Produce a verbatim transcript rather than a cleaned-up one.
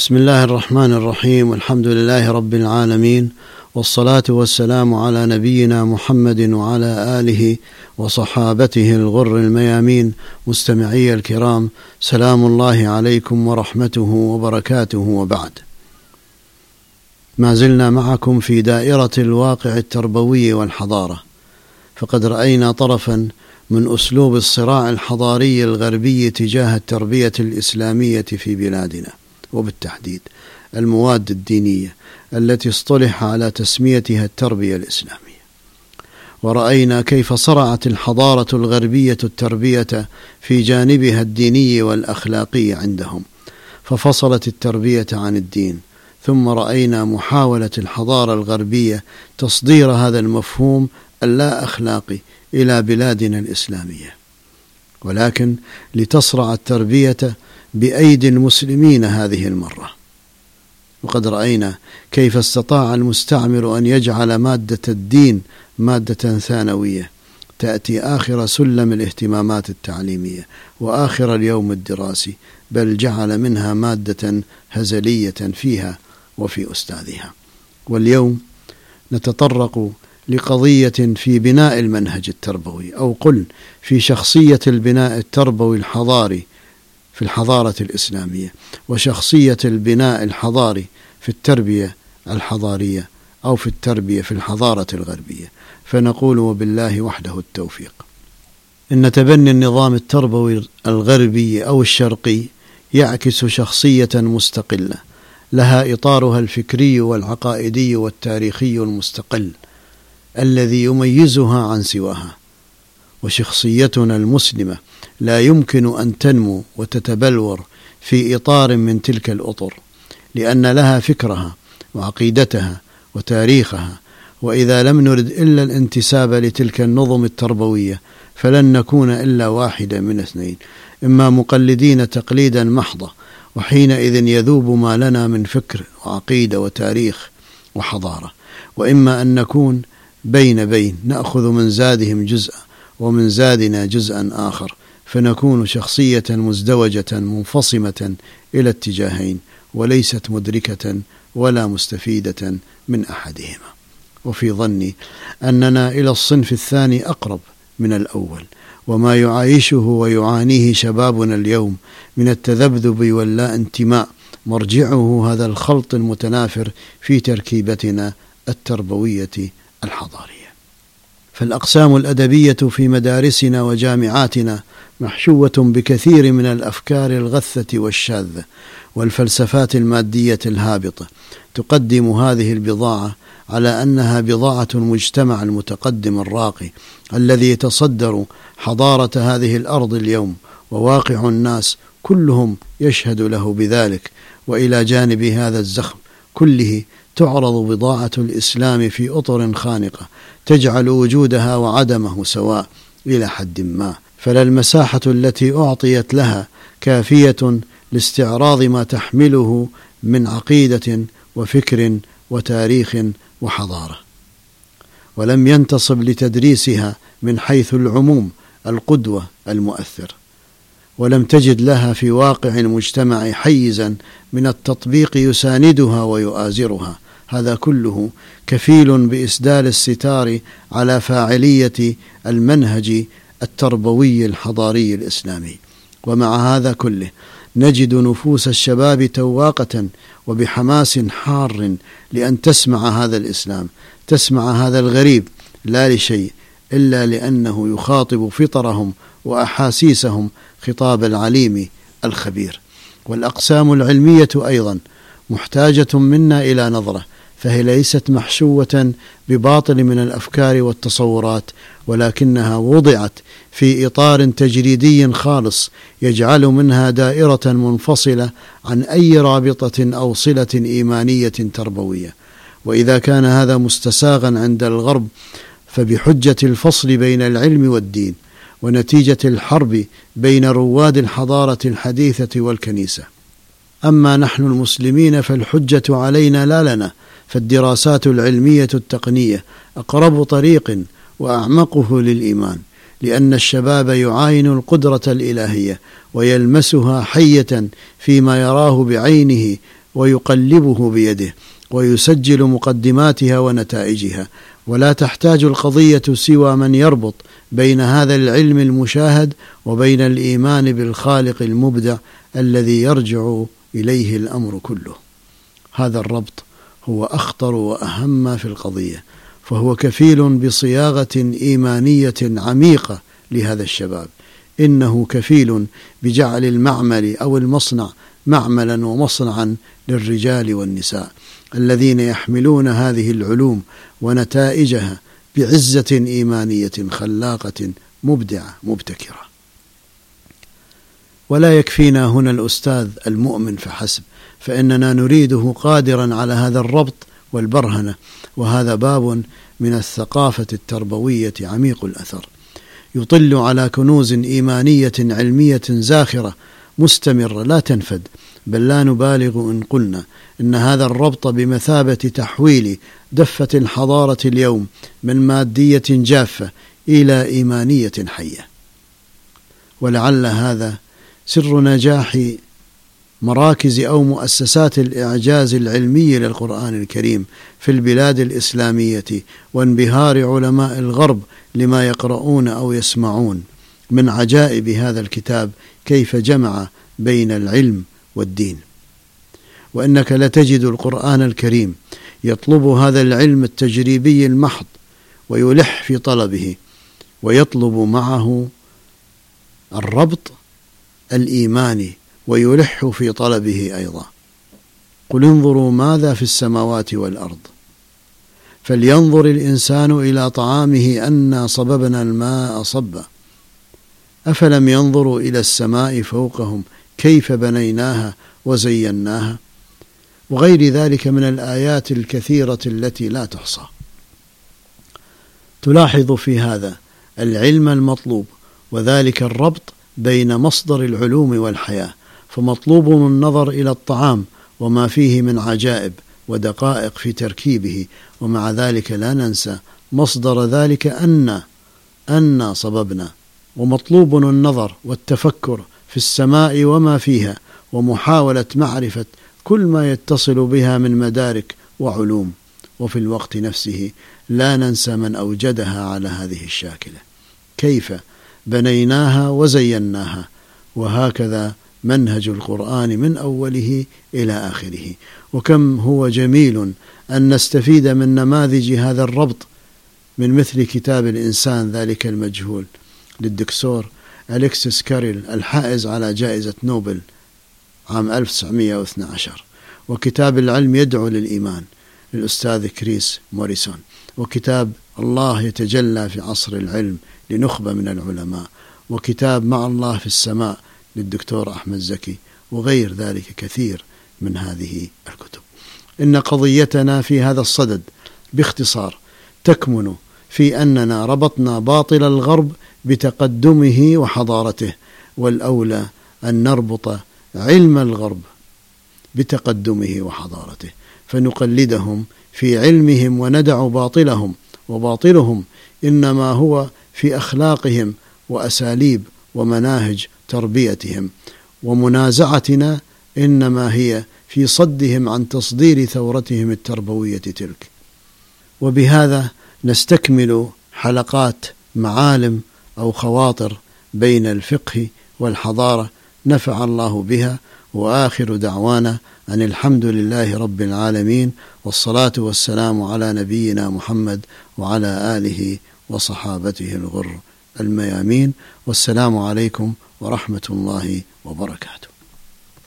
بسم الله الرحمن الرحيم، والحمد لله رب العالمين، والصلاة والسلام على نبينا محمد وعلى آله وصحابته الغر الميامين. مستمعي الكرام، سلام الله عليكم ورحمته وبركاته، وبعد. ما زلنا معكم في دائرة الواقع التربوي والحضارة، فقد رأينا طرفا من أسلوب الصراع الحضاري الغربي تجاه التربية الإسلامية في بلادنا، وبالتحديد المواد الدينية التي اصطلح على تسميتها التربية الإسلامية. ورأينا كيف صرعت الحضارة الغربية التربية في جانبها الديني والأخلاقي عندهم، ففصلت التربية عن الدين. ثم رأينا محاولة الحضارة الغربية تصدير هذا المفهوم اللا أخلاقي إلى بلادنا الإسلامية، ولكن لتصرع التربية بأيدي المسلمين هذه المرة. وقد رأينا كيف استطاع المستعمر أن يجعل مادة الدين مادة ثانوية تأتي آخر سلم الاهتمامات التعليمية وآخر اليوم الدراسي، بل جعل منها مادة هزلية فيها وفي أستاذها. واليوم نتطرق لقضية في بناء المنهج التربوي، أو قل في شخصية البناء التربوي الحضاري في الحضارة الإسلامية، وشخصية البناء الحضاري في التربية الحضارية أو في التربية في الحضارة الغربية. فنقول وبالله وحده التوفيق. إن تبني النظام التربوي الغربي أو الشرقي يعكس شخصية مستقلة لها إطارها الفكري والعقائدي والتاريخي المستقل الذي يميزها عن سواها. وشخصيتنا المسلمة لا يمكن أن تنمو وتتبلور في إطار من تلك الأطر، لأن لها فكرها وعقيدتها وتاريخها. وإذا لم نرد إلا الانتساب لتلك النظم التربوية فلن نكون إلا واحدة من اثنين: إما مقلدين تقليدا محضا، وحينئذ يذوب ما لنا من فكر وعقيدة وتاريخ وحضارة، وإما أن نكون بين بين، نأخذ من زادهم جزءا ومن زادنا جزءا آخر، فنكون شخصية مزدوجة منفصمة إلى اتجاهين، وليست مدركة ولا مستفيدة من أحدهما. وفي ظني أننا إلى الصنف الثاني أقرب من الأول، وما يعايشه ويعانيه شبابنا اليوم من التذبذب واللا انتماء مرجعه هذا الخلط المتنافر في تركيبتنا التربوية الحضارية. فالأقسام الأدبية في مدارسنا وجامعاتنا محشوة بكثير من الأفكار الغثة والشاذة والفلسفات المادية الهابطة، تقدم هذه البضاعة على أنها بضاعة المجتمع المتقدم الراقي الذي يتصدر حضارة هذه الأرض اليوم، وواقع الناس كلهم يشهد له بذلك. وإلى جانب هذا الزخم كله تعرض بضاعة الإسلام في أطر خانقة تجعل وجودها وعدمه سواء إلى حد ما، فلا المساحة التي أعطيت لها كافية لاستعراض ما تحمله من عقيدة وفكر وتاريخ وحضارة، ولم ينتصب لتدريسها من حيث العموم القدوة المؤثر، ولم تجد لها في واقع المجتمع حيزا من التطبيق يساندها ويؤازرها. هذا كله كفيل بإسدال الستار على فاعلية المنهج التربوي الحضاري الإسلامي. ومع هذا كله نجد نفوس الشباب تواقة وبحماس حار لأن تسمع هذا الإسلام، تسمع هذا الغريب، لا لشيء إلا لأنه يخاطب فطرهم وأحاسيسهم خطاب العليم الخبير. والأقسام العلمية أيضا محتاجة منا إلى نظرة، فهي ليست محشوة بباطل من الأفكار والتصورات، ولكنها وضعت في إطار تجريدي خالص يجعل منها دائرة منفصلة عن أي رابطة أو صلة إيمانية تربوية. وإذا كان هذا مستساغا عند الغرب فبحجة الفصل بين العلم والدين، ونتيجة الحرب بين رواد الحضارة الحديثة والكنيسة. أما نحن المسلمين فالحجة علينا لا لنا، فالدراسات العلمية التقنية أقرب طريق وأعمقه للإيمان، لأن الشباب يعاين القدرة الإلهية ويلمسها حية فيما يراه بعينه ويقلبه بيده ويسجل مقدماتها ونتائجها، ولا تحتاج القضية سوى من يربط بين هذا العلم المشاهد وبين الإيمان بالخالق المبدع الذي يرجع إليه الأمر كله. هذا الربط هو أخطر وأهم ما في القضية، فهو كفيل بصياغة إيمانية عميقة لهذا الشباب. إنه كفيل بجعل المعمل أو المصنع معملا ومصنعا للرجال والنساء الذين يحملون هذه العلوم ونتائجها بعزة إيمانية خلاقة مبدعة مبتكرة. ولا يكفينا هنا الأستاذ المؤمن فحسب، فإننا نريده قادرا على هذا الربط والبرهنة، وهذا باب من الثقافة التربوية عميق الأثر، يطل على كنوز إيمانية علمية زاخرة مستمرة لا تنفد، بل لا نبالغ إن قلنا إن هذا الربط بمثابة تحويل دفة الحضارة اليوم من مادية جافة إلى إيمانية حية. ولعل هذا سر نجاح مراكز أو مؤسسات الإعجاز العلمي للقرآن الكريم في البلاد الإسلامية، وانبهار علماء الغرب لما يقرؤون أو يسمعون من عجائب هذا الكتاب كيف جمع بين العلم والدين. وإنك لتجد القرآن الكريم يطلب هذا العلم التجريبي المحض ويلح في طلبه، ويطلب معه الربط الإيماني ويلح في طلبه أيضا. قل انظروا ماذا في السماوات والأرض، فلينظر الإنسان إلى طعامه أنا صببنا الماء صبا، أفلم ينظروا إلى السماء فوقهم كيف بنيناها وزيناها، وغير ذلك من الآيات الكثيرة التي لا تحصى. تلاحظ في هذا العلم المطلوب، وذلك الربط بين مصدر العلوم والحياة، فمطلوب النظر إلى الطعام وما فيه من عجائب ودقائق في تركيبه، ومع ذلك لا ننسى مصدر ذلك أن أن صببنا، ومطلوب النظر والتفكر في السماء وما فيها، ومحاولة معرفة كل ما يتصل بها من مدارك وعلوم، وفي الوقت نفسه لا ننسى من أوجدها على هذه الشاكلة، كيف بنيناها وزيناها. وهكذا منهج القرآن من أوله إلى آخره. وكم هو جميل أن نستفيد من نماذج هذا الربط من مثل كتاب الإنسان ذلك المجهول للدكتور أليكسيس كاريل الحائز على جائزة نوبل عام ألف وتسعمائة واثني عشر، وكتاب العلم يدعو للإيمان للأستاذ كريس موريسون، وكتاب الله يتجلى في عصر العلم لنخبة من العلماء، وكتاب مع الله في السماء للدكتور أحمد زكي، وغير ذلك كثير من هذه الكتب. إن قضيتنا في هذا الصدد باختصار تكمن في أننا ربطنا باطل الغرب بتقدمه وحضارته، والأولى أن نربط علم الغرب بتقدمه وحضارته، فنقلدهم في علمهم وندع باطلهم، وباطلهم إنما هو في أخلاقهم وأساليب ومناهج تربيتهم، ومنازعتنا إنما هي في صدهم عن تصدير ثورتهم التربوية تلك. وبهذا نستكمل حلقات معالم أو خواطر بين الفقه والحضارة، نفع الله بها. وآخر دعوانا أن الحمد لله رب العالمين، والصلاة والسلام على نبينا محمد وعلى آله وصحابته الغر الميامين، والسلام عليكم ورحمة الله وبركاته.